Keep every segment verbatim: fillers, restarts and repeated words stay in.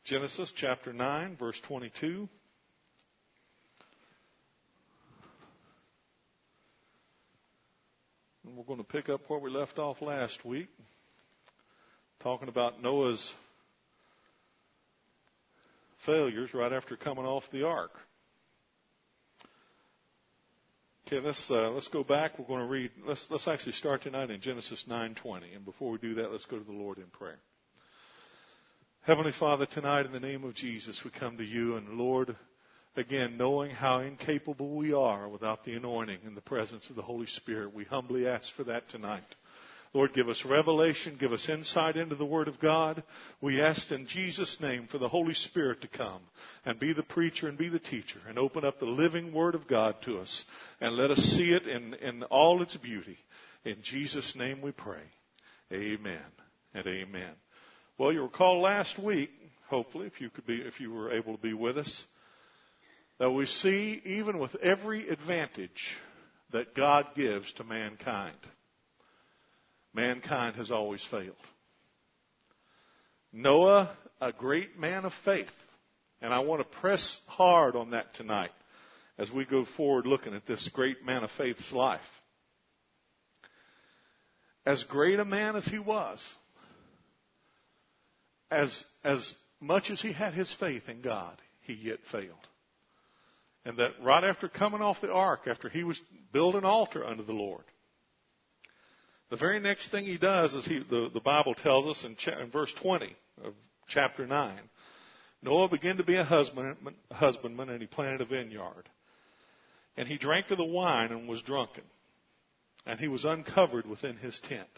Genesis chapter nine, verse twenty-two. And we're going to pick up where we left off last week, talking about Noah's failures right after coming off the ark. Okay, let's uh, let's go back. We're going to read. Let's let's actually start tonight in Genesis nine twenty. And before we do that, let's go to the Lord in prayer. Heavenly Father, tonight in the name of Jesus, we come to you, and Lord, again, knowing how incapable we are without the anointing and the presence of the Holy Spirit, we humbly ask for that tonight. Lord, give us revelation, give us insight into the Word of God. We ask in Jesus' name for the Holy Spirit to come and be the preacher and be the teacher and open up the living Word of God to us and let us see it in, in all its beauty. In Jesus' name we pray. Amen and amen. Well, you recall last week, hopefully, if you could be, if you were able to be with us, that we see even with every advantage that God gives to mankind, mankind has always failed. Noah, a great man of faith, and I want to press hard on that tonight as we go forward looking at this great man of faith's life. As great a man as he was, as as much as he had his faith in God, he yet failed. And that right after coming off the ark, after he was built an altar unto the Lord, the very next thing he does is he, the, the Bible tells us in, cha- in verse twenty of chapter nine, Noah began to be a husband, husbandman, and he planted a vineyard. And he drank of the wine and was drunken. And he was uncovered within his tent.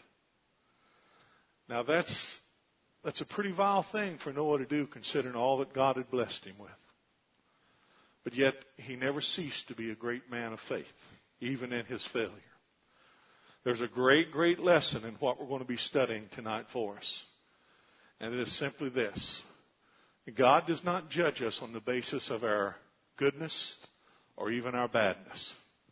Now that's, that's a pretty vile thing for Noah to do, considering all that God had blessed him with. But yet he never ceased to be a great man of faith, even in his failure. There's a great, great lesson in what we're going to be studying tonight for us. And it is simply this. God does not judge us on the basis of our goodness or even our badness.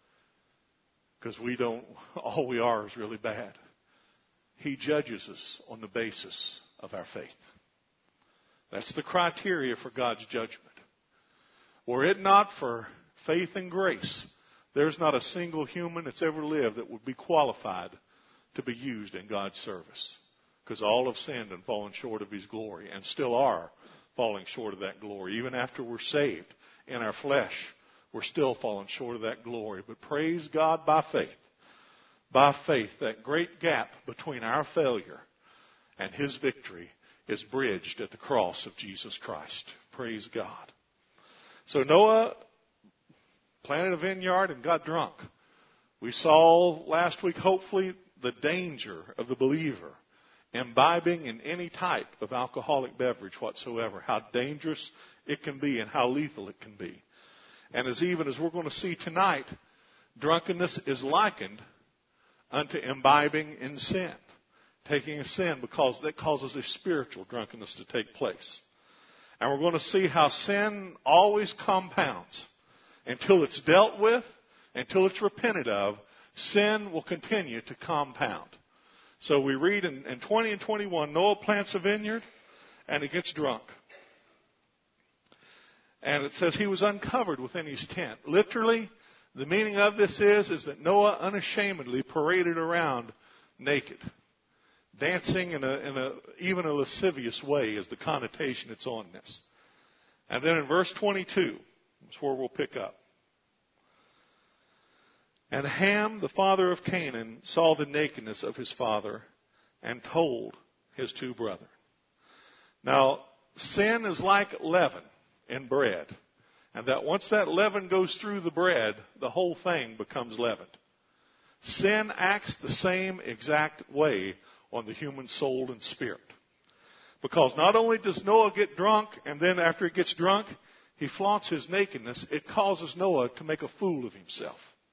Because we don't, all we are is really bad. He judges us on the basis of our faith. That's the criteria for God's judgment. Were it not for faith and grace, there's not a single human that's ever lived that would be qualified to be used in God's service. Because all have sinned and fallen short of His glory, and still are falling short of that glory. Even after we're saved in our flesh, we're still falling short of that glory. But praise God, by faith, by faith, that great gap between our failure and His victory is bridged at the cross of Jesus Christ. Praise God. So Noah planted a vineyard and got drunk. We saw last week, hopefully, the danger of the believer imbibing in any type of alcoholic beverage whatsoever, how dangerous it can be and how lethal it can be. And as even as we're going to see tonight, drunkenness is likened unto imbibing in sin, taking a sin because that causes a spiritual drunkenness to take place. And we're going to see how sin always compounds. Until it's dealt with, until it's repented of, sin will continue to compound. So we read in, in twenty and twenty-one, Noah plants a vineyard and he gets drunk. And it says he was uncovered within his tent. Literally, the meaning of this is, is that Noah unashamedly paraded around naked, dancing in a, in a even a lascivious way is the connotation it's on this. And then in verse twenty-two, that's where we'll pick up. And Ham, the father of Canaan, saw the nakedness of his father and told his two brethren. Now, sin is like leaven in bread. And that once that leaven goes through the bread, the whole thing becomes leavened. Sin acts the same exact way on the human soul and spirit. Because not only does Noah get drunk, and then after he gets drunk, he flaunts his nakedness, it causes Noah to make a fool of himself.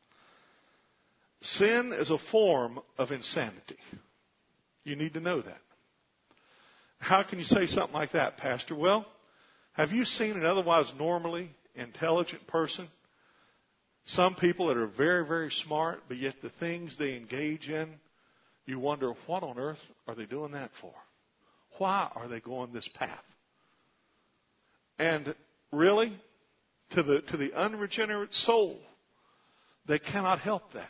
Sin is a form of insanity. You need to know that. How can you say something like that, Pastor? Well, have you seen an otherwise normally intelligent person? Some people that are very, very smart, but yet the things they engage in, you wonder, what on earth are they doing that for? Why are they going this path? And really, to the, to the unregenerate soul, they cannot help that.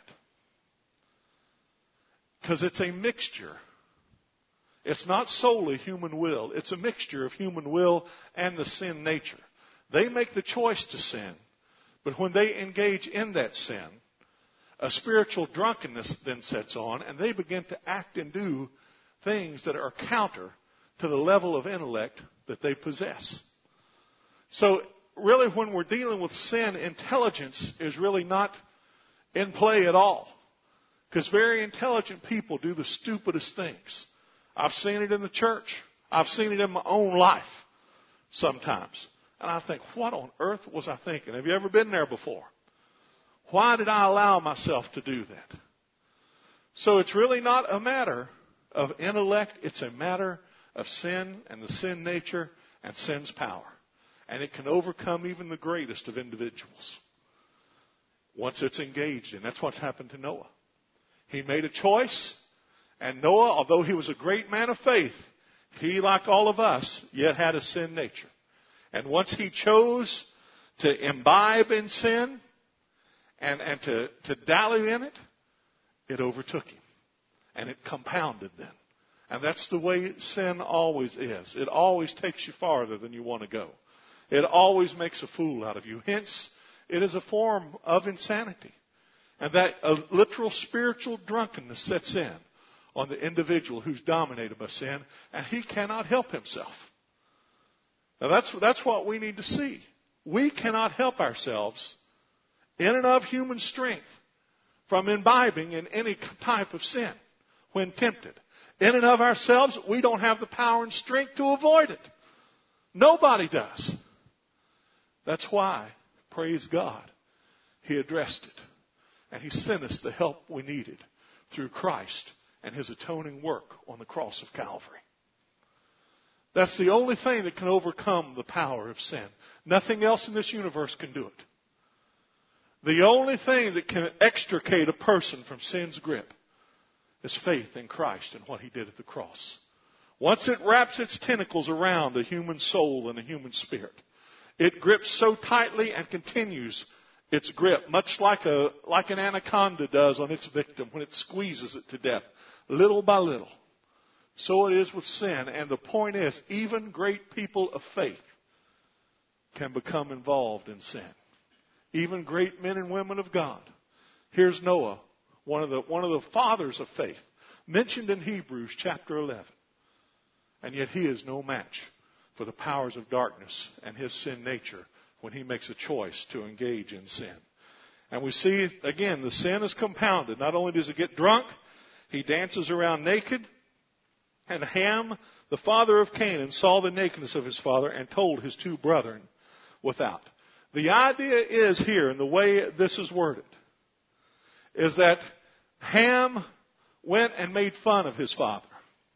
Because it's a mixture. It's not solely human will. It's a mixture of human will and the sin nature. They make the choice to sin, but when they engage in that sin, a spiritual drunkenness then sets on, and they begin to act and do things that are counter to the level of intellect that they possess. So really, when we're dealing with sin, intelligence is really not in play at all. Because very intelligent people do the stupidest things. I've seen it in the church. I've seen it in my own life sometimes. And I think, what on earth was I thinking? Have you ever been there before? Why did I allow myself to do that? So it's really not a matter of intellect. It's a matter of sin and the sin nature and sin's power. And it can overcome even the greatest of individuals once it's engaged in. That's what's happened to Noah. He made a choice, and Noah, although he was a great man of faith, he, like all of us, yet had a sin nature. And once he chose to imbibe in sin and, and to, to dally in it, it overtook him. And it compounded then. And that's the way sin always is. It always takes you farther than you want to go. It always makes a fool out of you. Hence, it is a form of insanity. And that a literal spiritual drunkenness sets in on the individual who's dominated by sin, and he cannot help himself. Now that's, that's what we need to see. We cannot help ourselves in and of human strength from imbibing in any type of sin when tempted. In and of ourselves, we don't have the power and strength to avoid it. Nobody does. That's why, praise God, He addressed it. And He sent us the help we needed through Christ and His atoning work on the cross of Calvary. That's the only thing that can overcome the power of sin. Nothing else in this universe can do it. The only thing that can extricate a person from sin's grip is faith in Christ and what He did at the cross. Once it wraps its tentacles around the human soul and the human spirit, it grips so tightly and continues its grip, much like a like an anaconda does on its victim when it squeezes it to death, little by little. So it is with sin. And the point is, even great people of faith can become involved in sin. Even great men and women of God. Here's Noah, one of the one of the fathers of faith, mentioned in Hebrews chapter eleven. And yet he is no match for the powers of darkness and his sin nature when he makes a choice to engage in sin. And we see, again, the sin is compounded. Not only does he get drunk, he dances around naked. And Ham, the father of Canaan, saw the nakedness of his father and told his two brethren without. The idea is here, in the way this is worded, is that Ham went and made fun of his father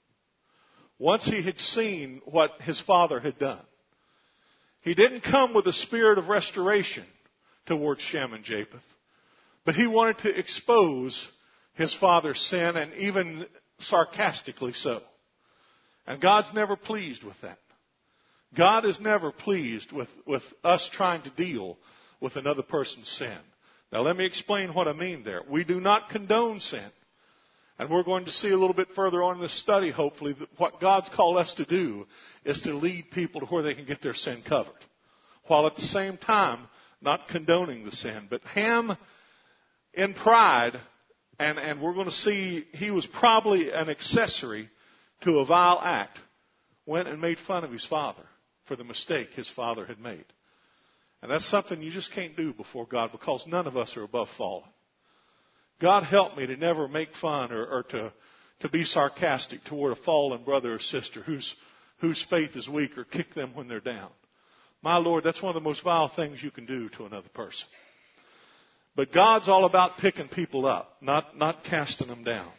once he had seen what his father had done. He didn't come with a spirit of restoration towards Shem and Japheth, but he wanted to expose his father's sin, and even sarcastically so. And God's never pleased with that. God is never pleased with, with us trying to deal with another person's sin. Now let me explain what I mean there. We do not condone sin. And we're going to see a little bit further on in this study, hopefully, that what God's called us to do is to lead people to where they can get their sin covered, while at the same time not condoning the sin. But Ham, in pride, and, and we're going to see he was probably an accessory to a vile act, went and made fun of his father for the mistake his father had made. And that's something you just can't do before God, because none of us are above fallen. God help me to never make fun or, or to, to be sarcastic toward a fallen brother or sister whose, whose faith is weak, or kick them when they're down. My Lord, that's one of the most vile things you can do to another person. But God's all about picking people up, not, not casting them down.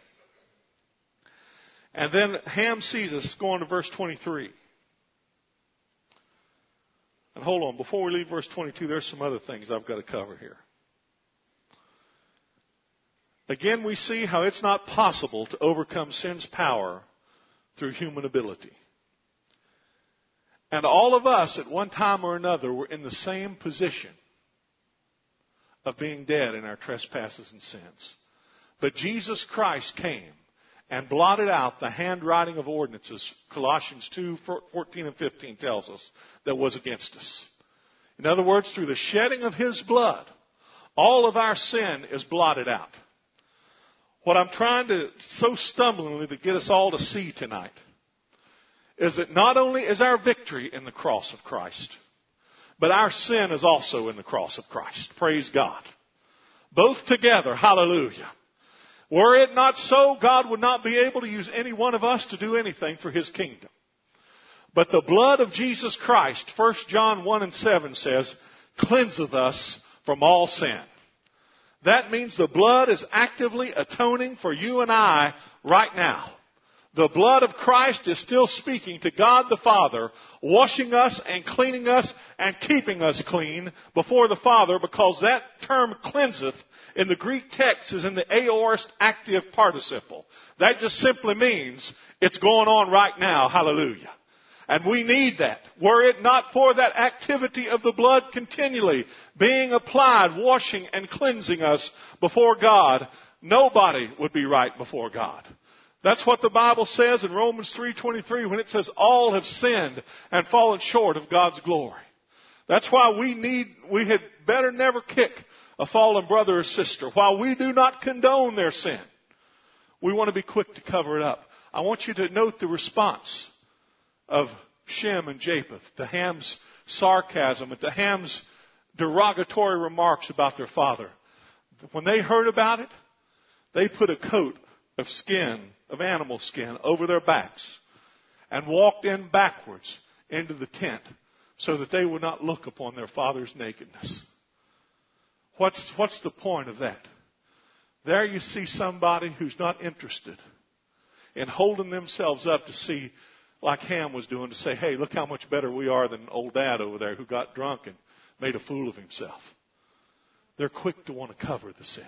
And then Ham sees us. Go on to verse twenty-three. And hold on, before we leave verse twenty-two, there's some other things I've got to cover here. Again, we see how it's not possible to overcome sin's power through human ability. And all of us at one time or another were in the same position of being dead in our trespasses and sins. But Jesus Christ came and blotted out the handwriting of ordinances, Colossians two, fourteen and fifteen tells us, that was against us. In other words, through the shedding of His blood, all of our sin is blotted out. What I'm trying to, so stumblingly, to get us all to see tonight is that not only is our victory in the cross of Christ, but our sin is also in the cross of Christ. Praise God. Both together, hallelujah. Were it not so, God would not be able to use any one of us to do anything for His kingdom. But the blood of Jesus Christ, First John one and seven says, cleanseth us from all sin. That means the blood is actively atoning for you and I right now. The blood of Christ is still speaking to God the Father, washing us and cleaning us and keeping us clean before the Father, because that term cleanseth in the Greek text is in the aorist active participle. That just simply means it's going on right now. Hallelujah. And we need that. Were it not for that activity of the blood continually being applied, washing and cleansing us before God, nobody would be right before God. That's what the Bible says in Romans three twenty-three when it says all have sinned and fallen short of God's glory. That's why we need, we had better never kick a fallen brother or sister. While we do not condone their sin, we want to be quick to cover it up. I want you to note the response of Shem and Japheth to Ham's sarcasm and to Ham's derogatory remarks about their father. When they heard about it, they put a coat of skin, of animal skin, over their backs and walked in backwards into the tent so that they would not look upon their father's nakedness. What's, what's the point of that? There you see somebody who's not interested in holding themselves up to see, like Ham was doing, to say, hey, look how much better we are than old dad over there who got drunk and made a fool of himself. They're quick to want to cover the sin.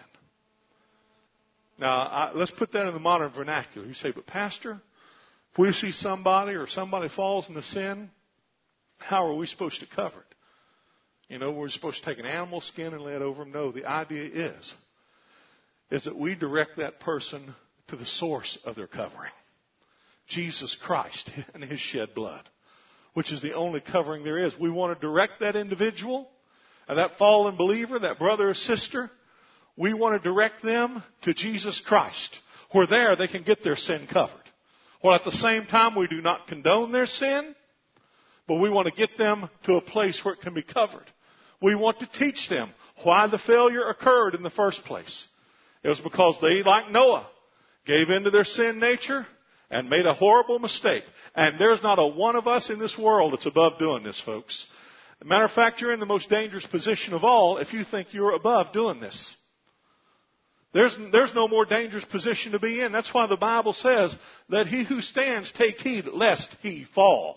Now, I, let's put that in the modern vernacular. You say, but Pastor, if we see somebody or somebody falls into sin, how are we supposed to cover it? You know, we're supposed to take an animal skin and lay it over them. No, the idea is, is that we direct that person to the source of their covering. Jesus Christ and His shed blood, which is the only covering there is. We want to direct that individual and that fallen believer, that brother or sister, we want to direct them to Jesus Christ, where there they can get their sin covered. Well, at the same time, we do not condone their sin, but we want to get them to a place where it can be covered. We want to teach them why the failure occurred in the first place. It was because they, like Noah, gave into their sin nature and made a horrible mistake. And there's not a one of us in this world that's above doing this, folks. As a matter of fact, you're in the most dangerous position of all if you think you're above doing this. There's, there's no more dangerous position to be in. That's why the Bible says, let he who stands take heed lest he fall.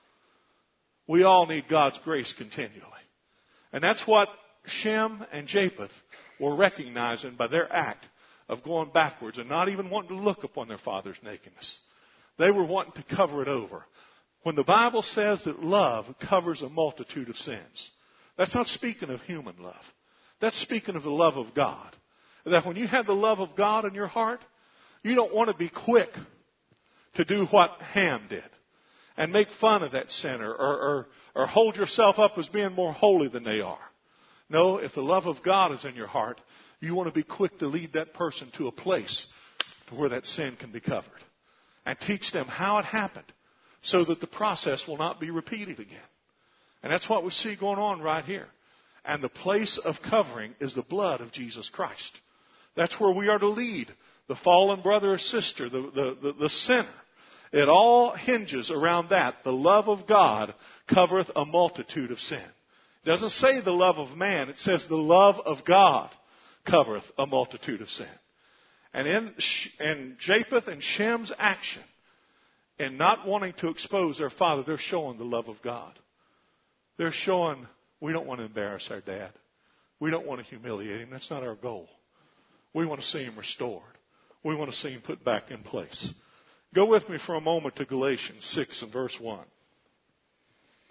We all need God's grace continually. And that's what Shem and Japheth were recognizing by their act of going backwards and not even wanting to look upon their father's nakedness. They were wanting to cover it over. When the Bible says that love covers a multitude of sins, that's not speaking of human love. That's speaking of the love of God. That when you have the love of God in your heart, you don't want to be quick to do what Ham did and make fun of that sinner or, or, or hold yourself up as being more holy than they are. No, if the love of God is in your heart, you want to be quick to lead that person to a place to where that sin can be covered and teach them how it happened so that the process will not be repeated again. And that's what we see going on right here. And the place of covering is the blood of Jesus Christ. That's where we are to lead the fallen brother or sister, the, the, the, the sinner. It all hinges around that. The love of God covereth a multitude of sin. It doesn't say the love of man. It says the love of God covereth a multitude of sin. And in, in Japheth and Shem's action, in not wanting to expose their father, they're showing the love of God. They're showing we don't want to embarrass our dad. We don't want to humiliate him. That's not our goal. We want to see him restored. We want to see him put back in place. Go with me for a moment to Galatians six and verse one.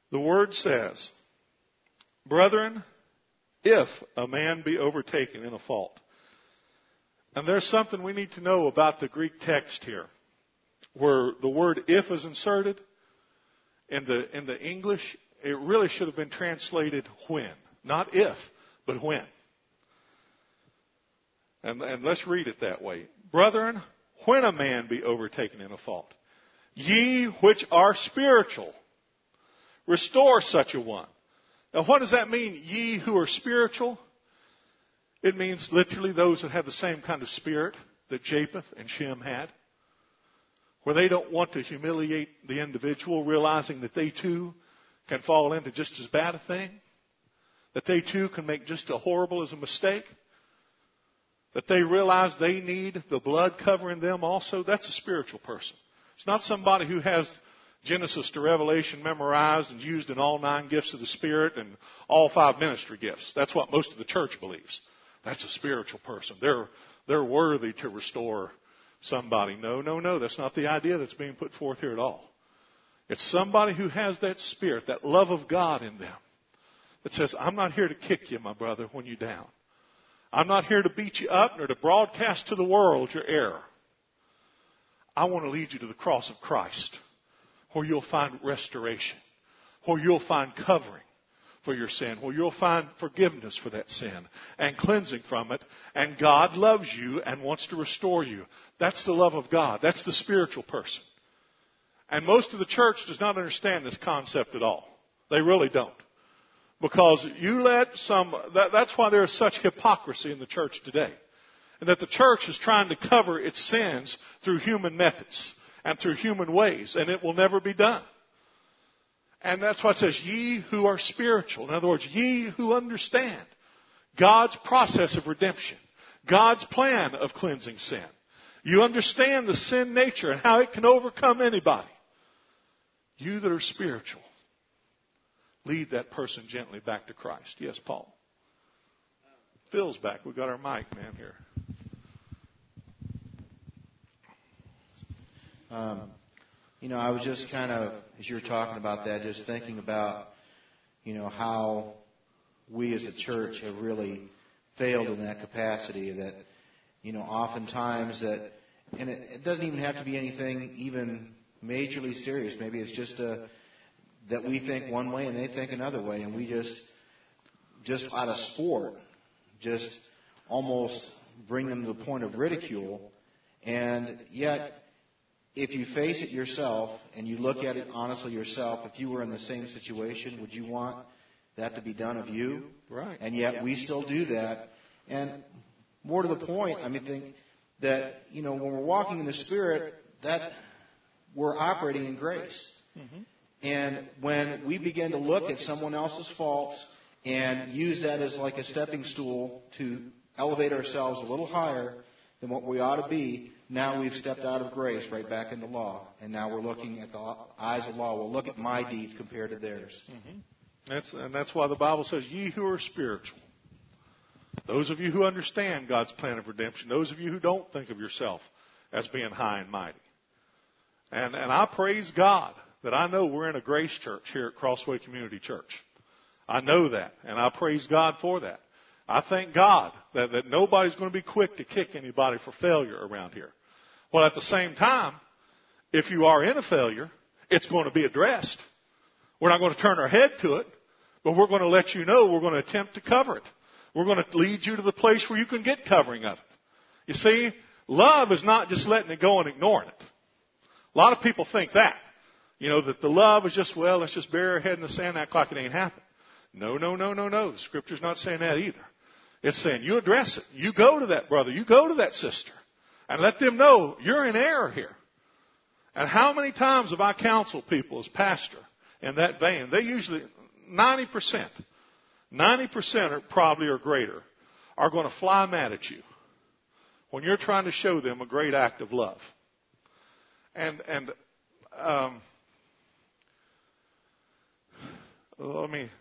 The Word says, brethren, if a man be overtaken in a fault. And there's something we need to know about the Greek text here, where the word if is inserted. In the, in the English, it really should have been translated when. Not if, but when. And, and let's read it that way. Brethren, when a man be overtaken in a fault, ye which are spiritual, restore such a one. Now what does that mean, ye who are spiritual? It means literally those that have the same kind of spirit that Japheth and Shem had, where they don't want to humiliate the individual, realizing that they too can fall into just as bad a thing, that they too can make just as horrible as a mistake, that they realize they need the blood covering them also. That's a spiritual person. It's not somebody who has Genesis to Revelation memorized and used in all nine gifts of the Spirit and all five ministry gifts. That's what most of the church believes. That's a spiritual person. They're, they're worthy to restore somebody. No, no, no. That's not the idea that's being put forth here at all. It's somebody who has that spirit, that love of God in them, that says, I'm not here to kick you, my brother, when you're down. I'm not here to beat you up nor to broadcast to the world your error. I want to lead you to the cross of Christ, where you'll find restoration, where you'll find covering for your sin, where you'll find forgiveness for that sin and cleansing from it. And God loves you and wants to restore you. That's the love of God. That's the spiritual person. And most of the church does not understand this concept at all. They really don't. Because you let some, that, that's why there is such hypocrisy in the church today. And that the church is trying to cover its sins through human methods and through human ways. And it will never be done. And that's why it says, ye who are spiritual. In other words, ye who understand God's process of redemption, God's plan of cleansing sin. You understand the sin nature and how it can overcome anybody. You that are spiritual, lead that person gently back to Christ. Yes, Paul. Phil's back. We've got our mic man here. Um, you know, I was just kind of, as you were talking about that, just thinking about, you know, how we as a church have really failed in that capacity. That, you know, oftentimes that, and it, it doesn't even have to be anything even majorly serious. Maybe it's just a, that we think one way and they think another way, and we just, just out of sport, just almost bring them to the point of ridicule. And yet, if you face it yourself and you look at it honestly yourself, if you were in the same situation, would you want that to be done of you? Right. And yet we still do that. And more to the point, I mean, think that, you know, when we're walking in the Spirit, that we're operating in grace. Mm-hmm. And when we begin to look at someone else's faults and use that as like a stepping stool to elevate ourselves a little higher than what we ought to be, now we've stepped out of grace right back into law. And now we're looking at the eyes of law. We'll look at my deeds compared to theirs. Mm-hmm. That's, and that's why the Bible says, ye who are spiritual. Those of you who understand God's plan of redemption. Those of you who don't think of yourself as being high and mighty. And, and I praise God that I know we're in a grace church here at Crossway Community Church. I know that, and I praise God for that. I thank God that, that nobody's going to be quick to kick anybody for failure around here. Well, at the same time, if you are in a failure, it's going to be addressed. We're not going to turn our head to it, but we're going to let you know we're going to attempt to cover it. We're going to lead you to the place where you can get covering of it. You see, love is not just letting it go and ignoring it. A lot of people think that. You know, that the love is just, well, let's just bury our head in the sand and act like it ain't happened. No, no, no, no, no. The Scripture's not saying that either. It's saying you address it. You go to that brother. You go to that sister. And let them know you're in error here. And how many times have I counseled people as pastor in that vein? They usually, ninety percent, ninety percent or probably or greater, are going to fly mad at you when you're trying to show them a great act of love. And, and, um, let me,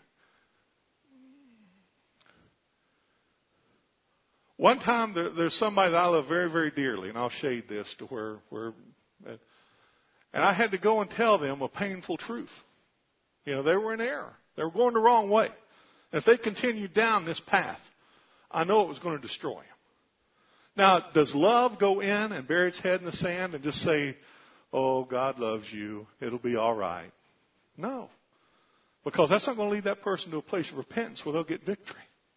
one time there, there's somebody that I love very, very dearly, and I'll shade this to where, where, and I had to go and tell them a painful truth. You know, they were in error. They were going the wrong way. And if they continued down this path, I know it was going to destroy them. Now, does love go in and bury its head in the sand and just say, oh, God loves you, it'll be all right? No. Because that's not going to lead that person to a place of repentance where they'll get victory.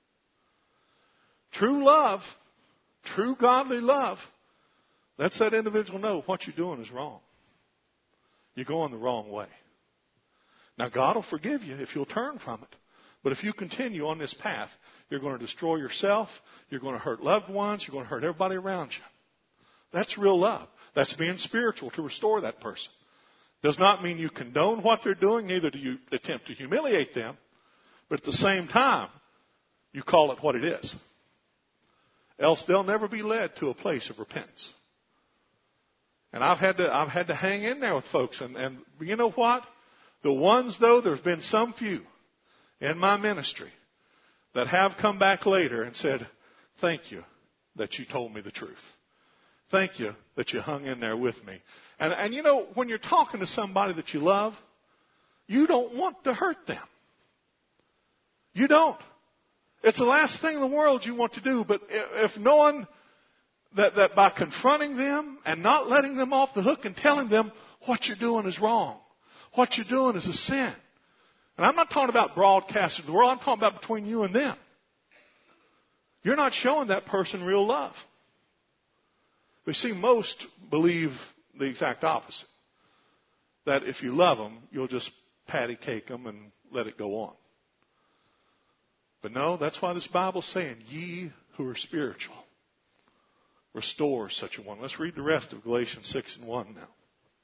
True love, true godly love, lets that individual know what you're doing is wrong. You're going the wrong way. Now, God will forgive you if you'll turn from it. But if you continue on this path, you're going to destroy yourself. You're going to hurt loved ones. You're going to hurt everybody around you. That's real love. That's being spiritual to restore that person. Does not mean you condone what they're doing. Neither do you attempt to humiliate them. But at the same time, you call it what it is. Else they'll never be led to a place of repentance. And I've had to, I've had to hang in there with folks. And, and you know what? The ones, though, there's been some few in my ministry that have come back later and said, thank you that you told me the truth. Thank you that you hung in there with me. And, and you know, when you're talking to somebody that you love, you don't want to hurt them. You don't. It's the last thing in the world you want to do. But if knowing that, that by confronting them and not letting them off the hook and telling them what you're doing is wrong, what you're doing is a sin. And I'm not talking about broadcasting to the world. I'm talking about between you and them. You're not showing that person real love. We see most believe the exact opposite. That if you love them, you'll just patty cake them and let it go on. But no, that's why this Bible's saying, ye who are spiritual, restore such a one. Let's read the rest of Galatians six and one now.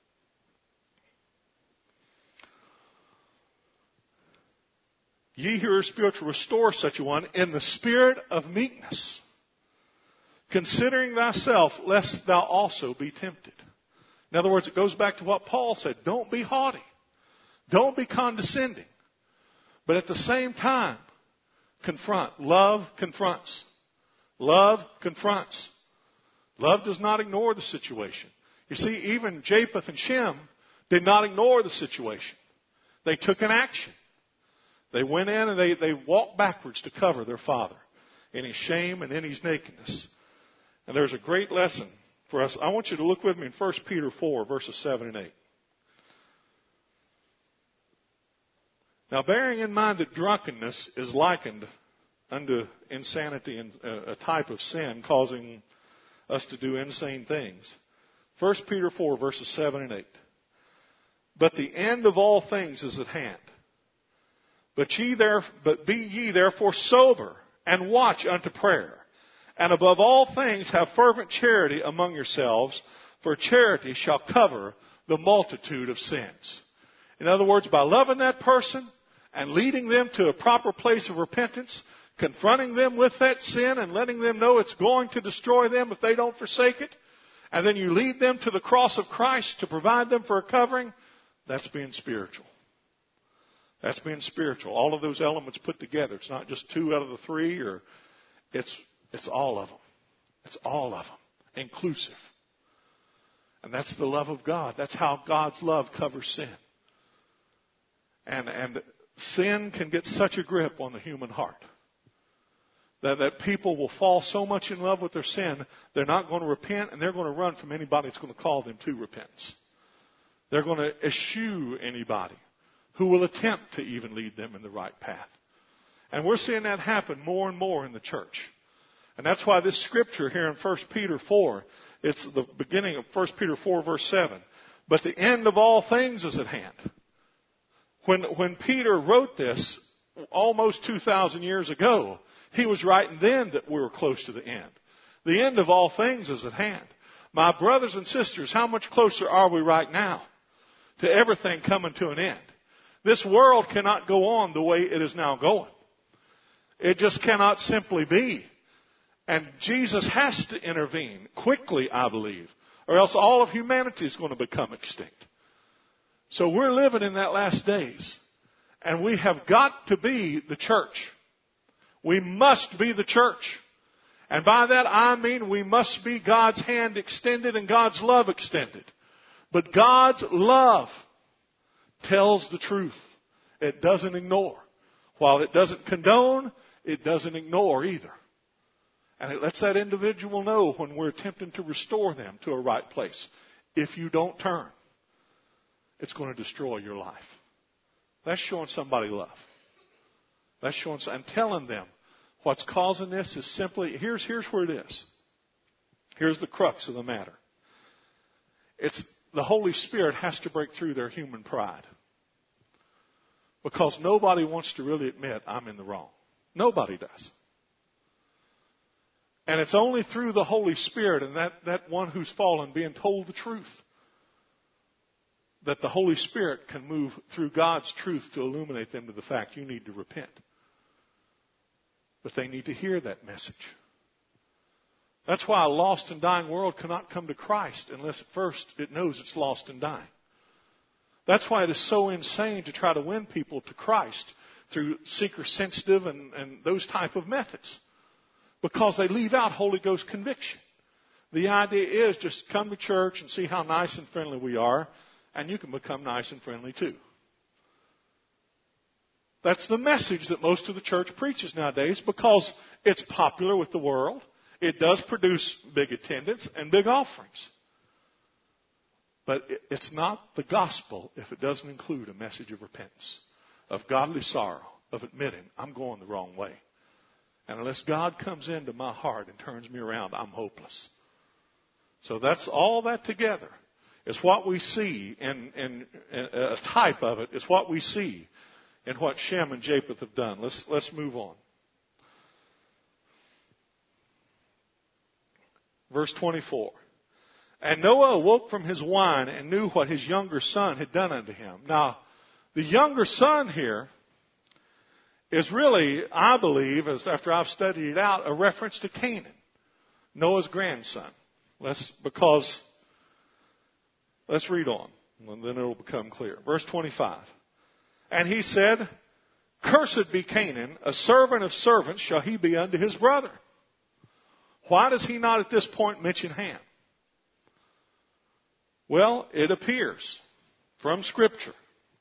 Ye who are spiritual, restore such a one in the spirit of meekness, considering thyself, lest thou also be tempted. In other words, it goes back to what Paul said. Don't be haughty. Don't be condescending. But at the same time, confront. Love confronts. Love confronts. Love does not ignore the situation. You see, even Japheth and Shem did not ignore the situation. They took an action. They went in and they, they walked backwards to cover their father in his shame and in his nakedness. And there's a great lesson for us. I want you to look with me in First Peter four, verses seven and eight. Now, bearing in mind that drunkenness is likened unto insanity and a type of sin causing us to do insane things. First Peter four, verses seven and eight. But the end of all things is at hand. But ye there, but be ye therefore sober, and watch unto prayer. And above all things have fervent charity among yourselves, for charity shall cover the multitude of sins. In other words, by loving that person and leading them to a proper place of repentance, confronting them with that sin and letting them know it's going to destroy them if they don't forsake it, and then you lead them to the cross of Christ to provide them for a covering, that's being spiritual. That's being spiritual. All of those elements put together. It's not just two out of the three, or it's it's all of them. It's all of them, inclusive. And that's the love of God. That's how God's love covers sin. And and sin can get such a grip on the human heart that, that people will fall so much in love with their sin, they're not going to repent, and they're going to run from anybody that's going to call them to repentance. They're going to eschew anybody who will attempt to even lead them in the right path. And we're seeing that happen more and more in the church. And that's why this scripture here in First Peter four, it's the beginning of First Peter four, verse seven. But the end of all things is at hand. When, when Peter wrote this almost two thousand years ago, he was writing then that we were close to the end. The end of all things is at hand. My brothers and sisters, how much closer are we right now to everything coming to an end? This world cannot go on the way it is now going. It just cannot simply be. And Jesus has to intervene quickly, I believe, or else all of humanity is going to become extinct. So we're living in that last days, and we have got to be the church. We must be the church. And by that I mean we must be God's hand extended and God's love extended. But God's love tells the truth. It doesn't ignore. While it doesn't condone, it doesn't ignore either. And it lets that individual know when we're attempting to restore them to a right place. If you don't turn, it's going to destroy your life. That's showing somebody love. That's showing, and telling them what's causing this is simply, here's, here's where it is. Here's the crux of the matter. It's the Holy Spirit has to break through their human pride. Because nobody wants to really admit, I'm in the wrong. Nobody does. And it's only through the Holy Spirit and that, that one who's fallen being told the truth that the Holy Spirit can move through God's truth to illuminate them to the fact you need to repent. But they need to hear that message. That's why a lost and dying world cannot come to Christ unless at first it knows it's lost and dying. That's why it is so insane to try to win people to Christ through seeker-sensitive and, and those type of methods. Because they leave out Holy Ghost conviction. The idea is just come to church and see how nice and friendly we are, and you can become nice and friendly too. That's the message that most of the church preaches nowadays because it's popular with the world. It does produce big attendance and big offerings. But it's not the gospel if it doesn't include a message of repentance, of godly sorrow, of admitting I'm going the wrong way. And unless God comes into my heart and turns me around, I'm hopeless. So that's all that together is what we see, in, in, in a type of it is what we see in what Shem and Japheth have done. Let's, let's move on. Verse twenty-four. And Noah awoke from his wine and knew what his younger son had done unto him. Now, the younger son here is really, I believe, as after I've studied it out, a reference to Canaan, Noah's grandson. Let's, because, let's read on, and then it will become clear. Verse twenty-five. And he said, Cursed be Canaan, a servant of servants shall he be unto his brother. Why does he not at this point mention Ham? Well, it appears from Scripture.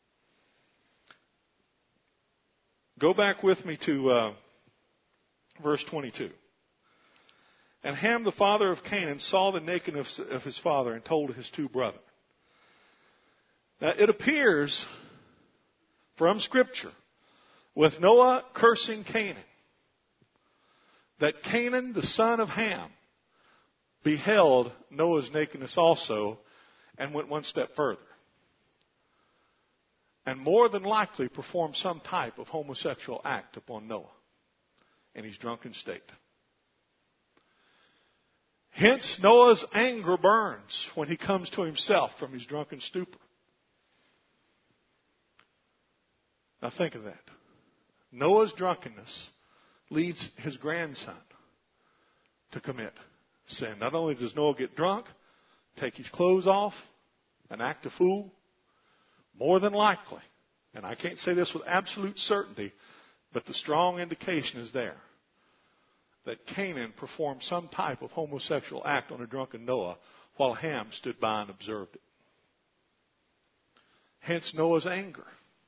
Go back with me to uh, verse twenty-two. And Ham, the father of Canaan, saw the nakedness of his father and told his two brothers. Now, it appears from Scripture, with Noah cursing Canaan, that Canaan, the son of Ham, beheld Noah's nakedness also and went one step further. And more than likely performed some type of homosexual act upon Noah in his drunken state. Hence, Noah's anger burns when he comes to himself from his drunken stupor. Now think of that. Noah's drunkenness leads his grandson to commit sin. Not only does Noah get drunk, take his clothes off, and act a fool, more than likely, and I can't say this with absolute certainty, but the strong indication is there, that Canaan performed some type of homosexual act on a drunken Noah while Ham stood by and observed it. Hence Noah's anger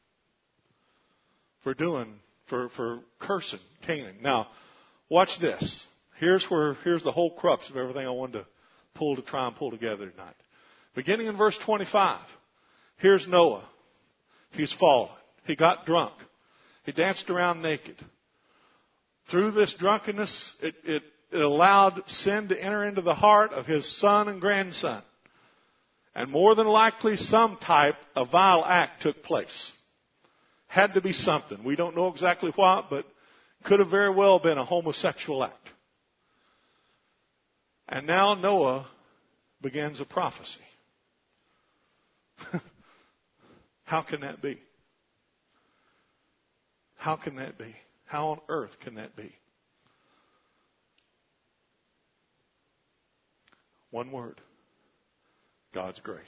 for doing, for, for cursing Canaan. Now, watch this. Here's where, here's the whole crux of everything I wanted to pull to try and pull together tonight. Beginning in verse twenty-five, here's Noah. He's fallen. He got drunk. He danced around naked. Through this drunkenness, it, it, it allowed sin to enter into the heart of his son and grandson. And more than likely, some type of vile act took place. Had to be something. We don't know exactly what, but could have very well been a homosexual act. And now Noah begins a prophecy. How can that be? How can that be? How on earth can that be? One word. God's grace.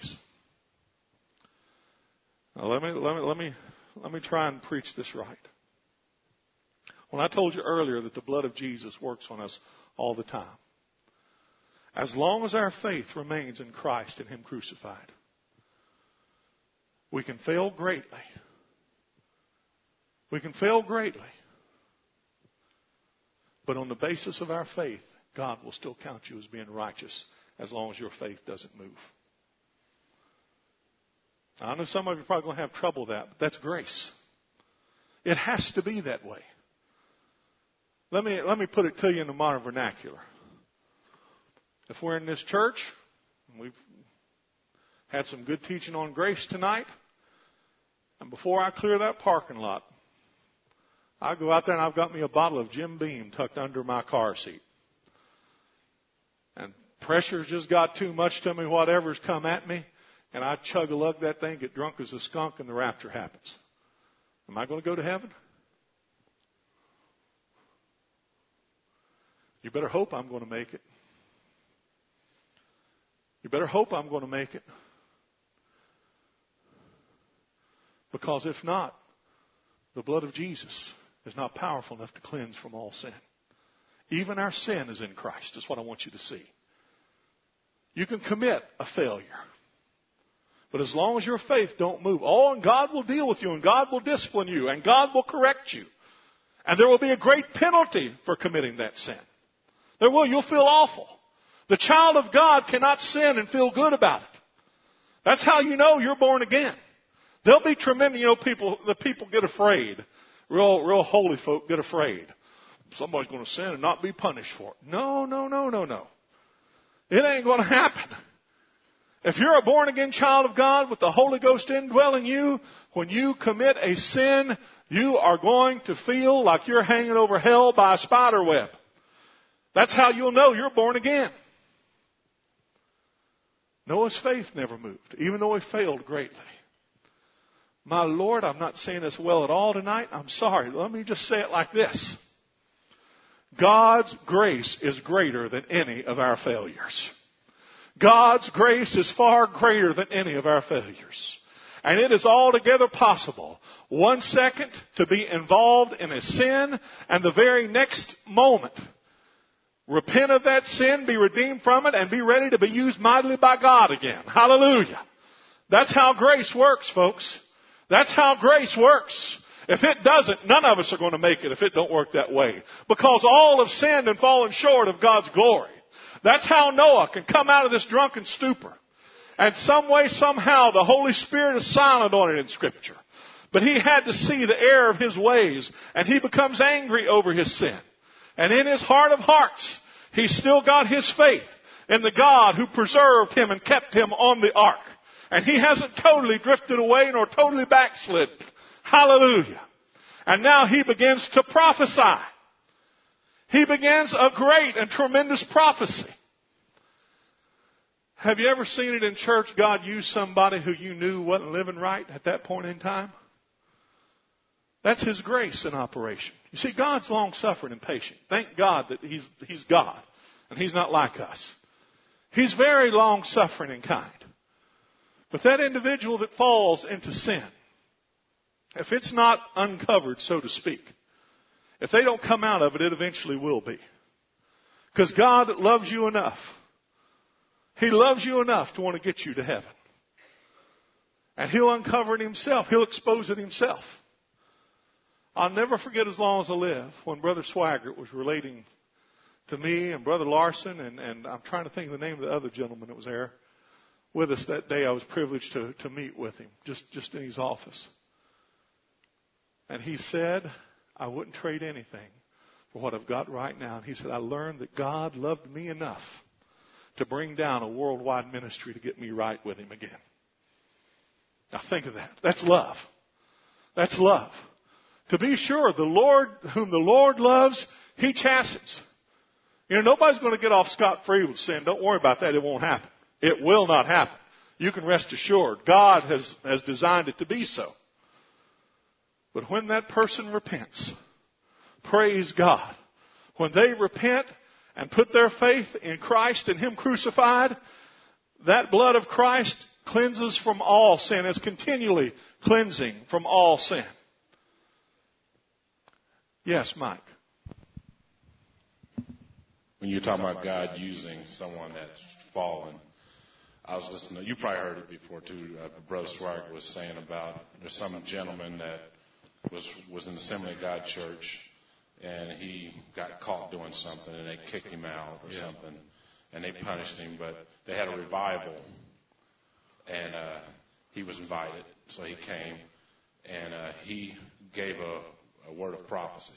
Now let me let me let me let me try and preach this right. When I told you earlier that the blood of Jesus works on us all the time, as long as our faith remains in Christ and Him crucified, we can fail greatly We can fail greatly. But on the basis of our faith, God will still count you as being righteous as long as your faith doesn't move. I know some of you are probably going to have trouble with that, but that's grace. It has to be that way. Let me, let me put it to you in the modern vernacular. If we're in this church, and we've had some good teaching on grace tonight, and before I clear that parking lot, I go out there and I've got me a bottle of Jim Beam tucked under my car seat. And pressure's just got too much to me, whatever's come at me, and I chug a lug that thing, get drunk as a skunk, and the rapture happens. Am I going to go to heaven? You better hope I'm going to make it. You better hope I'm going to make it. Because if not, the blood of Jesus is not powerful enough to cleanse from all sin. Even our sin is in Christ. That's what I want you to see. You can commit a failure. But as long as your faith don't move, oh, and God will deal with you, and God will discipline you, and God will correct you. And there will be a great penalty for committing that sin. There will. You'll feel awful. The child of God cannot sin and feel good about it. That's how you know you're born again. There'll be tremendous, you know, people, the people get afraid. Real, real holy folk get afraid. Somebody's going to sin and not be punished for it. No, no, no, no, no. It ain't going to happen. If you're a born-again child of God with the Holy Ghost indwelling you, when you commit a sin, you are going to feel like you're hanging over hell by a spider web. That's how you'll know you're born again. Noah's faith never moved, even though he failed greatly. My Lord, I'm not saying this well at all tonight. I'm sorry. Let me just say it like this. God's grace is greater than any of our failures. God's grace is far greater than any of our failures. And it is altogether possible, one second, to be involved in a sin, and the very next moment, repent of that sin, be redeemed from it, and be ready to be used mightily by God again. Hallelujah. That's how grace works, folks. That's how grace works. If it doesn't, none of us are going to make it if it don't work that way. Because all have sinned and fallen short of God's glory. That's how Noah can come out of this drunken stupor. And some way, somehow, the Holy Spirit is silent on it in Scripture. But he had to see the error of his ways, and he becomes angry over his sin. And in his heart of hearts, he still got his faith in the God who preserved him and kept him on the ark. And he hasn't totally drifted away nor totally backslid. Hallelujah. And now he begins to prophesy. He begins a great and tremendous prophecy. Have you ever seen it in church, God used somebody who you knew wasn't living right at that point in time? That's His grace in operation. You see, God's long-suffering and patient. Thank God that He's, He's God, and He's not like us. He's very long-suffering and kind. But that individual that falls into sin, if it's not uncovered, so to speak, if they don't come out of it, it eventually will be. Because God loves you enough. He loves you enough to want to get you to heaven. And He'll uncover it Himself. He'll expose it Himself. I'll never forget as long as I live when Brother Swaggart was relating to me and Brother Larson, and, and I'm trying to think of the name of the other gentleman that was there with us that day. I was privileged to, to meet with him, just, just in his office. And he said, I wouldn't trade anything for what I've got right now. And he said, I learned that God loved me enough to bring down a worldwide ministry to get me right with Him again. Now think of that. That's love. That's love. To be sure, the Lord, whom the Lord loves, He chastens. You know, nobody's going to get off scot-free with sin. Don't worry about that. It won't happen. It will not happen. You can rest assured. God has, has designed it to be so. But when that person repents, praise God. When they repent and put their faith in Christ and Him crucified, that blood of Christ cleanses from all sin, is continually cleansing from all sin. Yes, Mike. When you're talking about God using someone that's fallen, I was listening to, you probably heard it before too, uh, Brother Swagger was saying about there's some gentleman that was was in the Assembly of God church, and he got caught doing something, and they kicked him out or yeah. something, and they punished him. But they had a revival, and uh, he was invited, so he came, and uh, he gave a, a word of prophecy.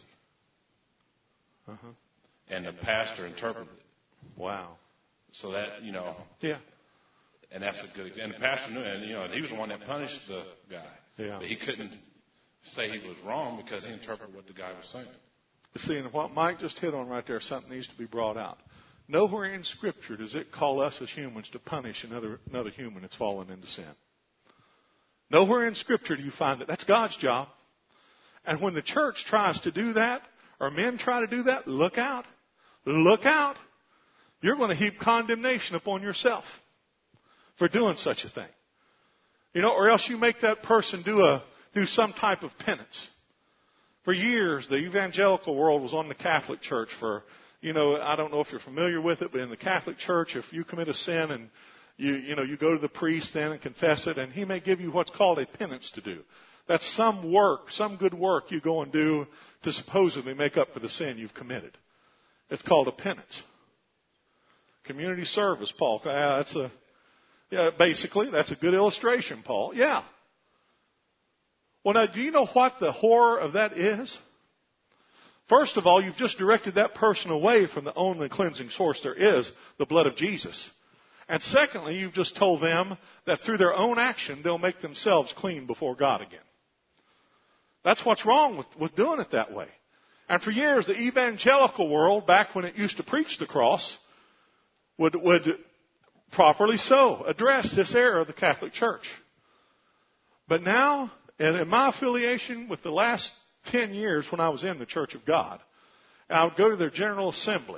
Uh-huh. And the pastor interpreted it. Wow. So that, you know. Yeah. And that's a good example. And the pastor knew, and, you know, he was the one that punished the guy. Yeah. But he couldn't say he was wrong because he interpreted what the guy was saying. See, and what Mike just hit on right there, something needs to be brought out. Nowhere in Scripture does it call us as humans to punish another another human that's fallen into sin. Nowhere in Scripture do you find that. That's God's job. And when the church tries to do that, or men try to do that, look out. Look out. You're going to heap condemnation upon yourself for doing such a thing. You know, or else you make that person do a do some type of penance. For years, the evangelical world was on the Catholic Church for, you know, I don't know if you're familiar with it, but in the Catholic Church, if you commit a sin and you, you know, you go to the priest then and confess it, and he may give you what's called a penance to do. That's some work, some good work you go and do to supposedly make up for the sin you've committed. It's called a penance. Community service, Paul. Uh, that's a, yeah, basically, that's a good illustration, Paul. Yeah. Well, now, do you know what the horror of that is? First of all, you've just directed that person away from the only cleansing source there is, the blood of Jesus. And secondly, you've just told them that through their own action, they'll make themselves clean before God again. That's what's wrong with, with doing it that way. And for years, the evangelical world, back when it used to preach the cross, would, would properly so address this error of the Catholic Church. But now, and in my affiliation with the last ten years when I was in the Church of God, I would go to their General Assembly.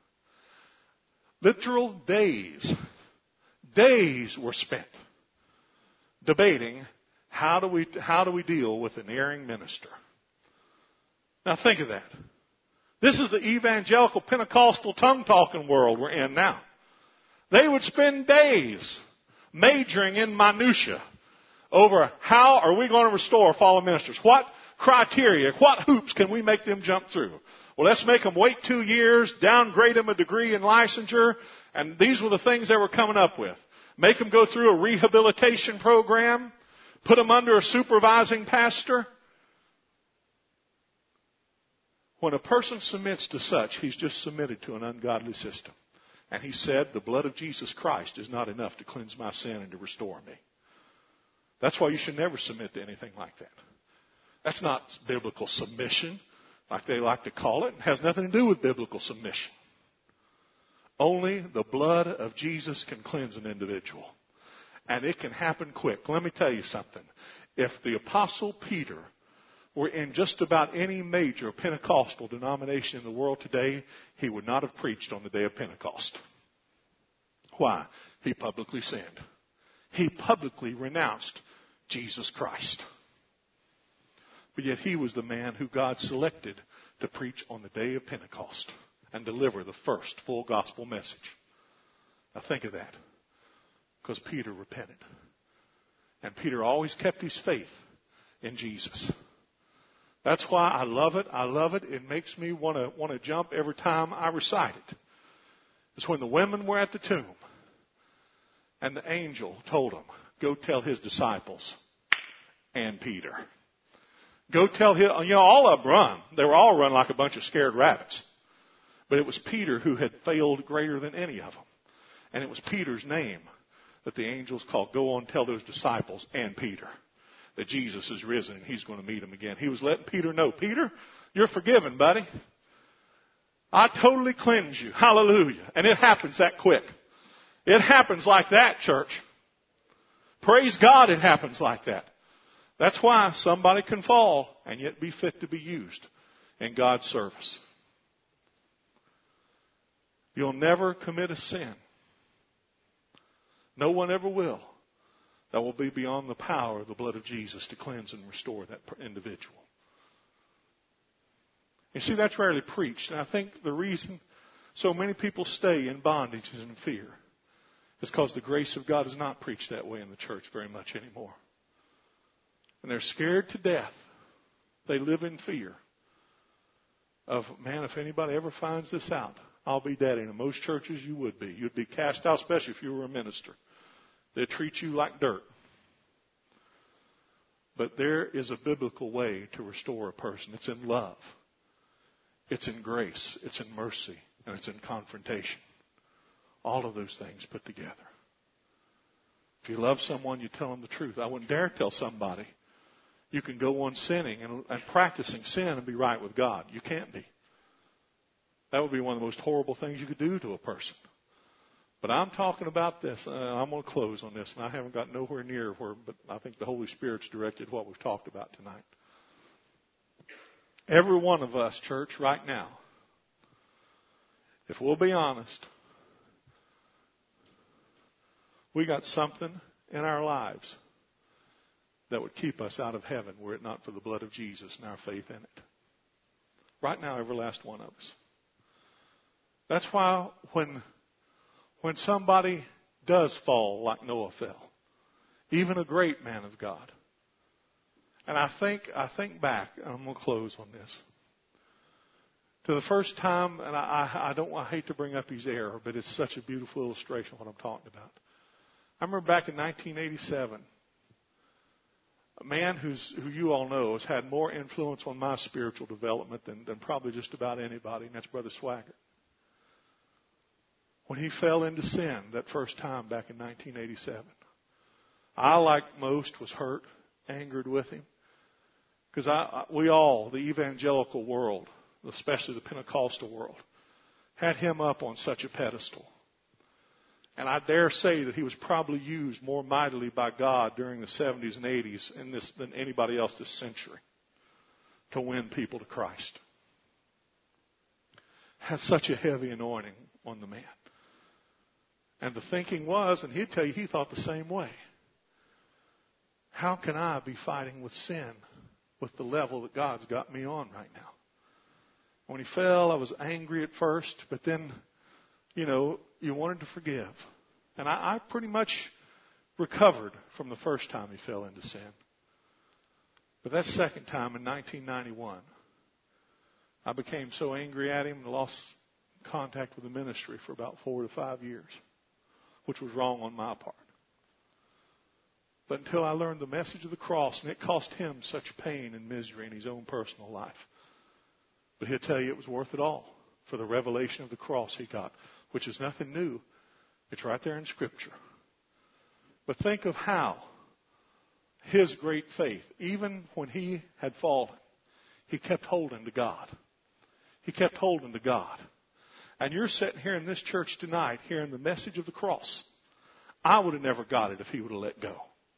Literal days, days were spent debating how do we how do we deal with an erring minister. Now think of that. This is the evangelical Pentecostal tongue-talking world we're in now. They would spend days majoring in minutia over how are we going to restore fallen ministers. What criteria, what hoops can we make them jump through? Well, let's make them wait two years, downgrade them a degree in licensure, and these were the things they were coming up with. Make them go through a rehabilitation program, put them under a supervising pastor. When a person submits to such, he's just submitted to an ungodly system. And he said, the blood of Jesus Christ is not enough to cleanse my sin and to restore me. That's why you should never submit to anything like that. That's not biblical submission, like they like to call it. It has nothing to do with biblical submission. Only the blood of Jesus can cleanse an individual. And it can happen quick. Let me tell you something. If the Apostle Peter were in just about any major Pentecostal denomination in the world today, he would not have preached on the day of Pentecost. Why? He publicly sinned. He publicly renounced Jesus Christ. But yet he was the man who God selected to preach on the day of Pentecost and deliver the first full gospel message. Now think of that. Because Peter repented. And Peter always kept his faith in Jesus. That's why I love it. I love it. It makes me want to want to jump every time I recite it. It's when the women were at the tomb and the angel told them, go tell his disciples and Peter. Go tell him, you know, all of them run. They were all run like a bunch of scared rabbits. But it was Peter who had failed greater than any of them. And it was Peter's name that the angels called, go on, tell those disciples and Peter that Jesus is risen and he's going to meet them again. He was letting Peter know, Peter, you're forgiven, buddy. I totally cleanse you. Hallelujah. And it happens that quick. It happens like that, church. Praise God, it happens like that. That's why somebody can fall and yet be fit to be used in God's service. You'll never commit a sin. No one ever will. That will be beyond the power of the blood of Jesus to cleanse and restore that individual. You see, that's rarely preached. And I think the reason so many people stay in bondage and fear is because the grace of God is not preached that way in the church very much anymore. And they're scared to death They live in fear of, man, if anybody ever finds this out, I'll be dead. And in most churches you would be. You'd be cast out, especially if you were a minister. They'd treat you like dirt. But there is a biblical way to restore a person. It's in love. It's in grace. It's in mercy. And it's in confrontation. All of those things put together. If you love someone, you tell them the truth. I wouldn't dare tell somebody you can go on sinning and, and practicing sin and be right with God. You can't be. That would be one of the most horrible things you could do to a person. But I'm talking about this. Uh, I'm going to close on this, and I haven't got nowhere near where, but I think the Holy Spirit's directed what we've talked about tonight. Every one of us, church, right now, if we'll be honest, we got something in our lives that would keep us out of heaven were it not for the blood of Jesus and our faith in it. Right now, every last one of us. That's why when, when somebody does fall like Noah fell, even a great man of God, and I think I think back, and I'm going to close on this, to the first time, and I, I, I don't I hate to bring up his error, but it's such a beautiful illustration of what I'm talking about. I remember back in nineteen eighty-seven, a man who's, who you all know has had more influence on my spiritual development than, than probably just about anybody, and that's Brother Swaggart. When he fell into sin that first time back in nineteen eighty-seven, I, like most, was hurt, angered with him. Because I, we all, the evangelical world, especially the Pentecostal world, had him up on such a pedestal. And I dare say that he was probably used more mightily by God during the seventies and eighties in this, than anybody else this century to win people to Christ. Had such a heavy anointing on the man. And the thinking was, and he'd tell you he thought the same way. How can I be fighting with sin with the level that God's got me on right now? When he fell, I was angry at first, but then, you know, you wanted to forgive. And I, I pretty much recovered from the first time he fell into sin. But that second time in nineteen ninety-one, I became so angry at him and lost contact with the ministry for about four to five years, which was wrong on my part. But until I learned the message of the cross, and it cost him such pain and misery in his own personal life. But he'll tell you it was worth it all for the revelation of the cross he got, which is nothing new. It's right there in Scripture. But think of how his great faith, even when he had fallen, he kept holding to God. He kept holding to God. And you're sitting here in this church tonight hearing the message of the cross. I would have never got it if he would have let go.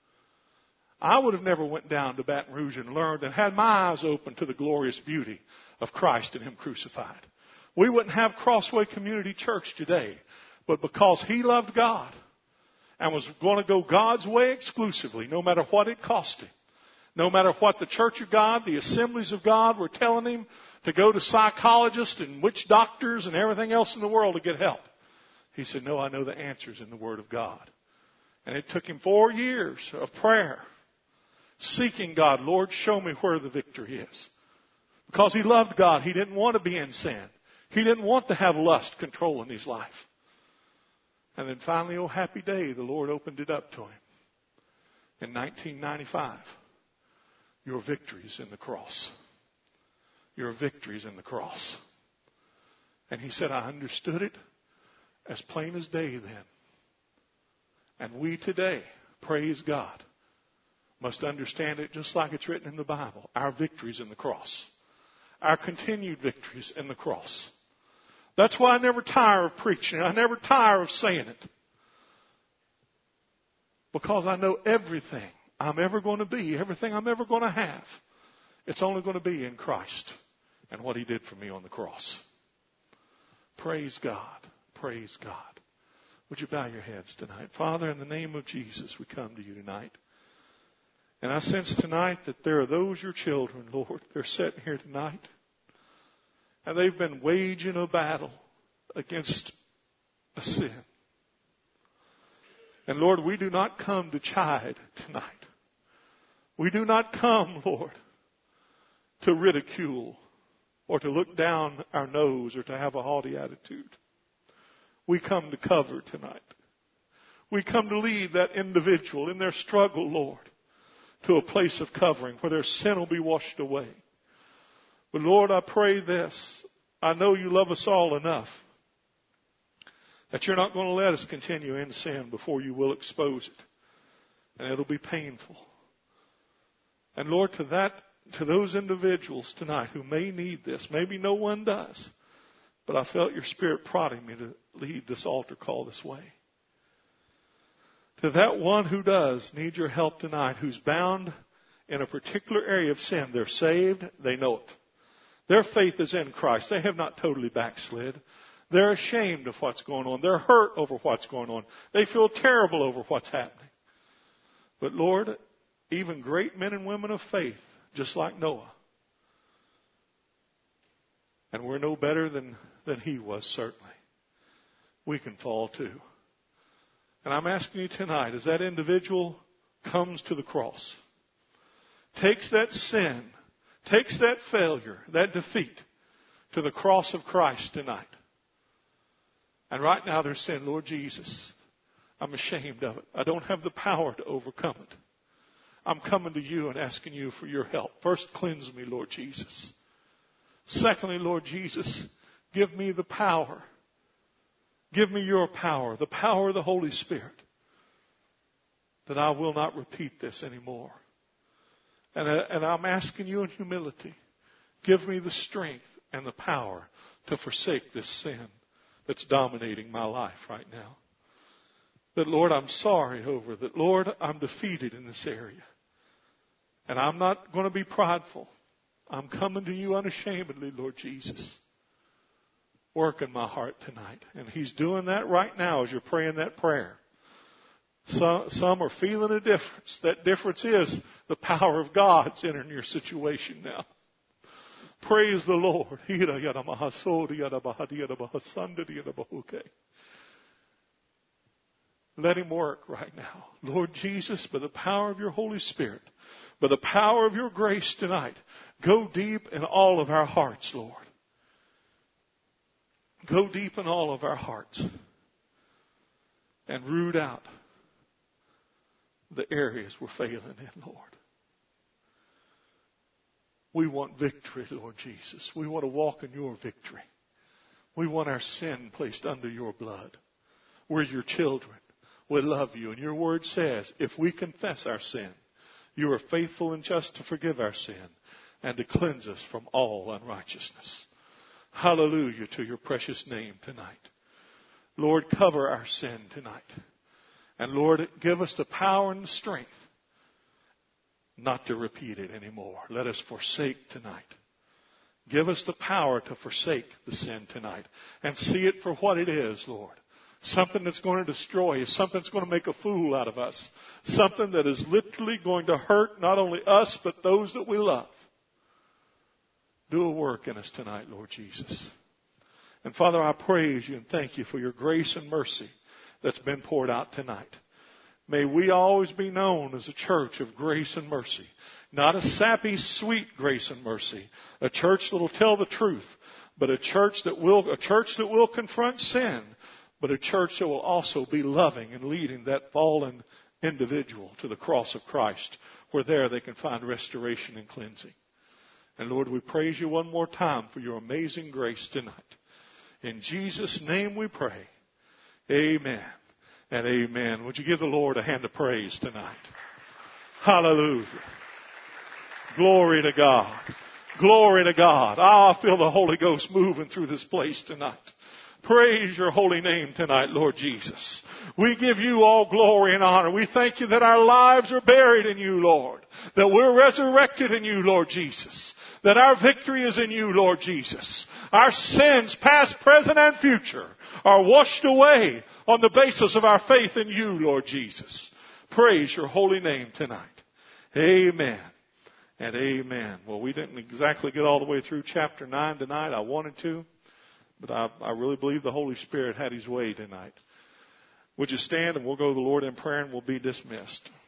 I would have never went down to Baton Rouge and learned and had my eyes open to the glorious beauty of Christ and him crucified. We wouldn't have Crossway Community Church today, but because he loved God and was going to go God's way exclusively, no matter what it cost him, no matter what the Church of God, the Assemblies of God were telling him to go to psychologists and witch doctors and everything else in the world to get help. He said, no, I know the answers in the Word of God. And it took him four years of prayer, seeking God, Lord, show me where the victory is. Because he loved God. He didn't want to be in sin. He didn't want to have lust controlling his life. And then finally, oh happy day, the Lord opened it up to him. In nineteen ninety-five, your victory's in the cross. Your victory's in the cross. And he said, I understood it as plain as day then. And we today, praise God, must understand it just like it's written in the Bible. Our victory's in the cross. Our continued victory's in the cross. That's why I never tire of preaching. I never tire of saying it. Because I know everything I'm ever going to be, everything I'm ever going to have, it's only going to be in Christ and what he did for me on the cross. Praise God. Praise God. Would you bow your heads tonight? Father, in the name of Jesus, we come to you tonight. And I sense tonight that there are those, your children, Lord, they're sitting here tonight. And they've been waging a battle against a sin. And Lord, we do not come to chide tonight. We do not come, Lord, to ridicule or to look down our nose or to have a haughty attitude. We come to cover tonight. We come to lead that individual in their struggle, Lord, to a place of covering where their sin will be washed away. But Lord, I pray this. I know you love us all enough that you're not going to let us continue in sin before you will expose it. And it'll be painful. And Lord, to that, to those individuals tonight who may need this, maybe no one does, but I felt your Spirit prodding me to lead this altar call this way. To that one who does need your help tonight, who's bound in a particular area of sin, they're saved, they know it. Their faith is in Christ. They have not totally backslid. They're ashamed of what's going on. They're hurt over what's going on. They feel terrible over what's happening. But Lord, even great men and women of faith, just like Noah, and we're no better than, than he was, certainly, we can fall too. And I'm asking you tonight, as that individual comes to the cross, takes that sin, takes that failure, that defeat to the cross of Christ tonight. And right now they're saying, Lord Jesus, I'm ashamed of it. I don't have the power to overcome it. I'm coming to you and asking you for your help. First, cleanse me, Lord Jesus. Secondly, Lord Jesus, give me the power. Give me your power, the power of the Holy Spirit, that I will not repeat this anymore. And, uh, and I'm asking you in humility, give me the strength and the power to forsake this sin that's dominating my life right now. That, Lord, I'm sorry over that. Lord, I'm defeated in this area. And I'm not going to be prideful. I'm coming to you unashamedly, Lord Jesus. Work in my heart tonight. And he's doing that right now as you're praying that prayer. Some, some are feeling a difference. That difference is the power of God's entering your situation now. Praise the Lord. Let him work right now. Lord Jesus, by the power of your Holy Spirit, by the power of your grace tonight, go deep in all of our hearts, Lord. Go deep in all of our hearts and root out the areas we're failing in, Lord. We want victory, Lord Jesus. We want to walk in your victory. We want our sin placed under your blood. We're your children. We love you. And your word says, if we confess our sin, you are faithful and just to forgive our sin and to cleanse us from all unrighteousness. Hallelujah to your precious name tonight. Lord, cover our sin tonight. And Lord, give us the power and the strength not to repeat it anymore. Let us forsake tonight. Give us the power to forsake the sin tonight and see it for what it is, Lord. Something that's going to destroy us. Something that's going to make a fool out of us. Something that is literally going to hurt not only us, but those that we love. Do a work in us tonight, Lord Jesus. And Father, I praise you and thank you for your grace and mercy that's been poured out tonight. May we always be known as a church of grace and mercy. Not a sappy, sweet grace and mercy. A church that will tell the truth. But a church that will, a church that will confront sin. But a church that will also be loving and leading that fallen individual to the cross of Christ, where there they can find restoration and cleansing. And Lord, we praise you one more time for your amazing grace tonight. In Jesus' name we pray. Amen and amen. Would you give the Lord a hand of praise tonight? Hallelujah. Glory to God. Glory to God. Ah, I feel the Holy Ghost moving through this place tonight. Praise your holy name tonight, Lord Jesus. We give you all glory and honor. We thank you that our lives are buried in you, Lord. That we're resurrected in you, Lord Jesus. That our victory is in you, Lord Jesus. Our sins, past, present, and future, are washed away on the basis of our faith in you, Lord Jesus. Praise your holy name tonight. Amen and amen. Well, we didn't exactly get all the way through chapter nine tonight. I wanted to. But I, I really believe the Holy Spirit had his way tonight. Would you stand and we'll go to the Lord in prayer and we'll be dismissed.